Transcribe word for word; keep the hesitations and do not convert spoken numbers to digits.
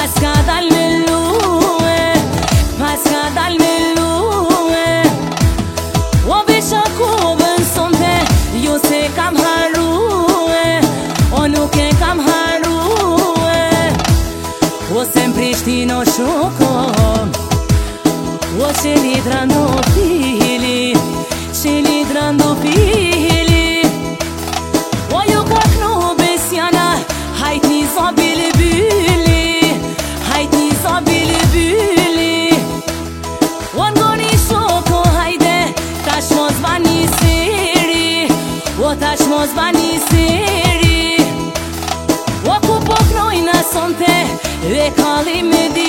Paska dal mill-lue, paska dal mill-lue. O biex akubën sonte, ju se kam harrue, o nuk e kam harrue. O sem Prishtino shukom, o që lidrandu fili, që lidrandu fili. O ju ka knu besjana, hajt një zobili byli, hajt një zobili byli. O ngoni shoko hajde, tash mos bani seri, o tash mos bani seri. O ku po knojna sonte, e kalli me di